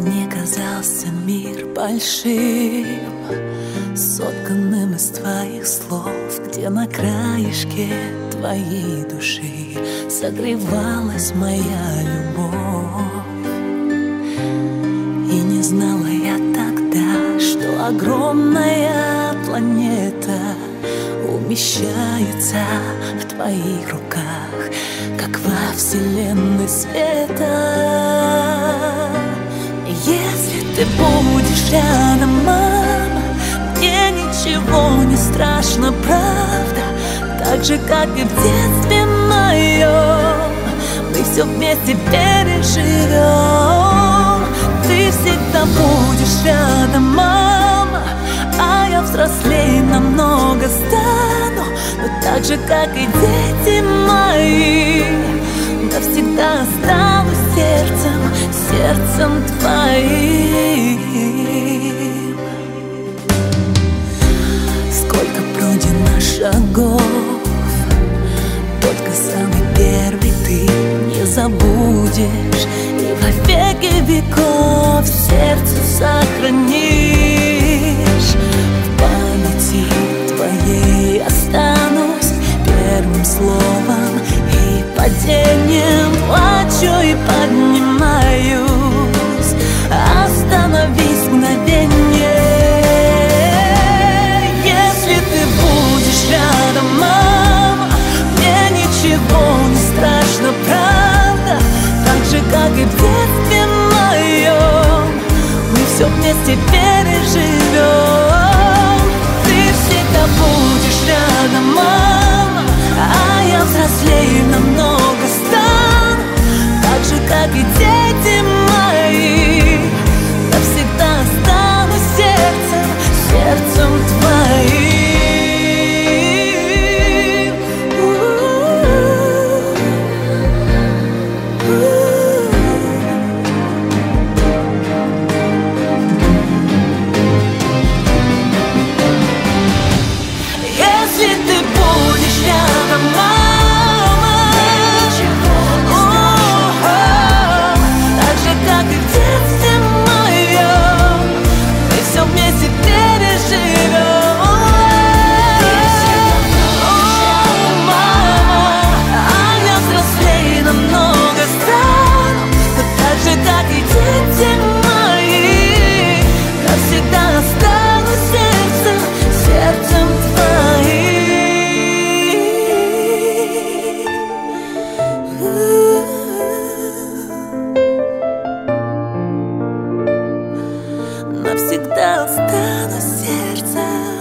Мне казался мир большим, сотканным из твоих слов, где на краешке твоей души согревалась моя любовь. И не знала я тогда, что огромная планета умещается в твоих руках, как во вселенной света. Если ты будешь рядом, мама, мне ничего не страшно, правда. Так же, как и в детстве моем, мы все вместе переживем. Ты всегда будешь рядом, мама, а я взрослее намного стану. Но так же, как и дети мои, навсегда останусь сердцем, сердцем твоим. Сколько пройдено шагов, только самый первый ты не забудешь, и во веки веков сердце сохранишь. В памяти твоей останусь первым словом и падением. Плачу и поднимаюсь, остановись мгновенье. Если ты будешь рядом, мама, мне ничего не страшно, правда. Так же, как и в детстве моем, мы все вместе переживем. Ты всегда будешь рядом, мама, а я взрослее намного стану. Так же, как и дети мои, навсегда останусь сердцем, сердцем твоим. Если ты будешь рядом, мама, так же, как и в детстве моем, мы все вместе переживем. Мама, а я взрослее намного стану. Но так же, как и дети мои, навсегда останусь сердцем, сердцем твоим. Навсегда останусь сердцем.